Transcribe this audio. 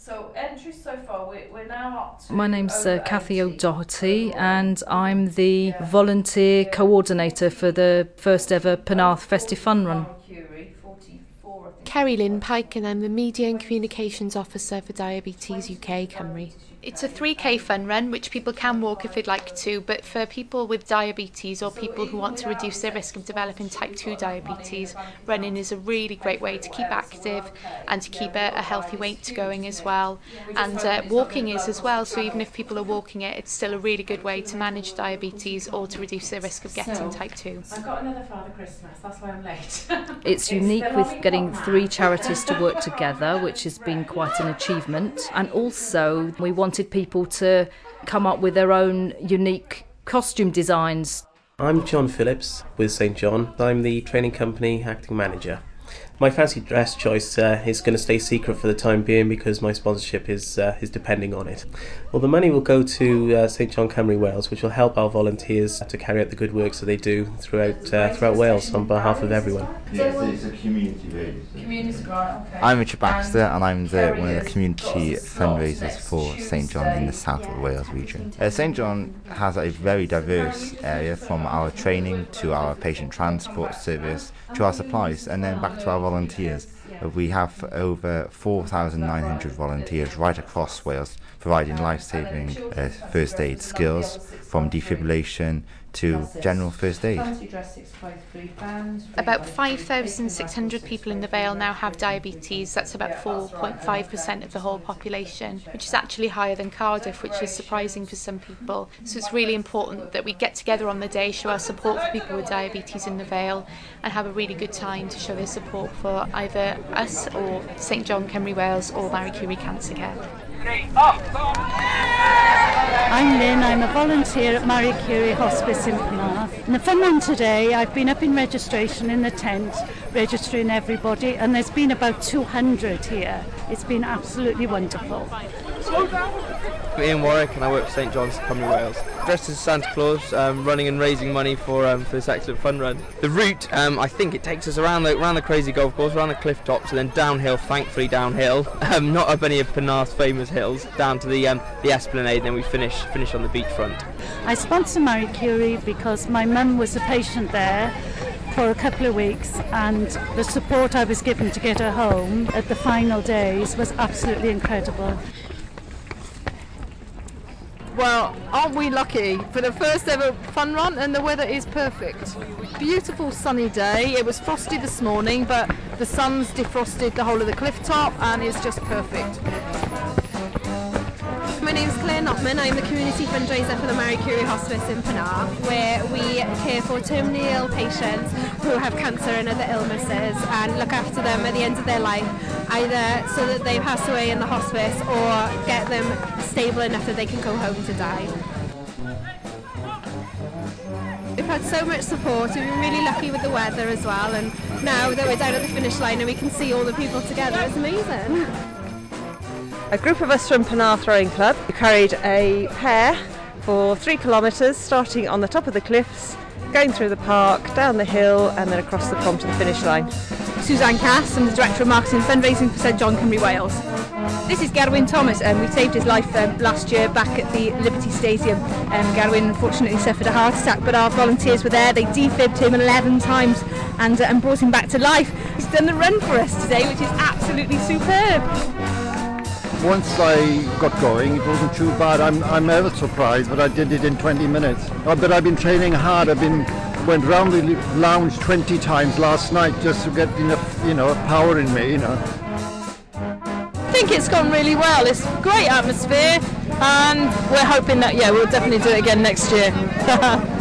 So entries so far, we're now up to... My name's Cathy O'Doherty, and I'm the volunteer coordinator for the first ever Penarth Festive Fun Run. Kerry Lynn Pike, and I'm the Media and Communications Officer for Diabetes UK Cymru. It's a 3k fun run which people can walk if they'd like to, but for people with diabetes or people who want to reduce their risk of developing type 2 diabetes, running is a really great way to keep active and to keep a healthy weight going as well. And walking is as well, so even if people are walking it, it's still a really good way to manage diabetes or to reduce their risk of getting type 2. I got another Father Christmas, that's why I'm late. It's unique with getting 3 charities to work together, which has been quite an achievement, and also we wanted people to come up with their own unique costume designs. I'm John Phillips with St John. I'm the training company acting manager. My fancy dress choice is going to stay secret for the time being because my sponsorship is depending on it. Well, the money will go to St John Cymru Wales, which will help our volunteers to carry out the good works that they do throughout Wales on behalf of everyone. Yes, it's a community race. Community grant, okay. I'm Richard Baxter, and I'm one of the community fundraisers for St John in the south of the Wales region. St John has a very diverse area, from our training to our patient transport service to our supplies, and then back to our volunteers. We have over 4,900 volunteers right across Wales providing life-saving first aid skills, from defibrillation to general first aid. About 5,600 people in the Vale now have diabetes. That's about 4.5% of the whole population, which is actually higher than Cardiff, which is surprising for some people. So it's really important that we get together on the day, show our support for people with diabetes in the Vale, and have a really good time to show their support for either us or St John Cymru Wales or Marie Curie Cancer Care. I'm Lynn, I'm a volunteer at Marie Curie Hospice in Penarth. In the fun run today, I've been up in registration in the tent, registering everybody, and there's been about 200 here. It's been absolutely wonderful. I'm Ian Warwick, and I work for St John's Cymru Wales. Dressed as Santa Claus, running and raising money for this excellent fun run. The route, I think it takes us around the crazy golf course, around the cliff tops, and then downhill, thankfully downhill, not up any of Penarth's famous hills, down to the Esplanade, and then we finish on the beachfront. I sponsor Marie Curie because my mum was a patient there for a couple of weeks, and the support I was given to get her home at the final days was absolutely incredible. Well, aren't we lucky for the first ever fun run, and the weather is perfect. Beautiful sunny day. It was frosty this morning, but the sun's defrosted the whole of the cliff top and it's just perfect. My name's Claire Notman. I'm the community fundraiser for the Marie Curie Hospice in Penarth, where we care for terminally ill patients who have cancer and other illnesses and look after them at the end of their life, either so that they pass away in the hospice or get them stable enough that they can go home to die. We've had so much support. We've been really lucky with the weather as well, and now that we're down at the finish line and we can see all the people together, it's amazing. A group of us from Penarth Rowing Club carried a pair for 3 kilometres, starting on the top of the cliffs, going through the park, down the hill, and then across the prom to the finish line. Suzanne Cass, I'm the Director of Marketing and Fundraising for St John Cymru Wales. This is Garwin Thomas, and we saved his life last year back at the Liberty Stadium. Garwin unfortunately suffered a heart attack, but our volunteers were there. They defibbed him 11 times and brought him back to life. He's done the run for us today, which is absolutely superb. Once I got going, it wasn't too bad. I'm ever surprised, but I did it in 20 minutes. But I've been training hard. Went round the lounge 20 times last night just to get enough, power in me, I think it's gone really well. It's a great atmosphere, and we're hoping that, we'll definitely do it again next year.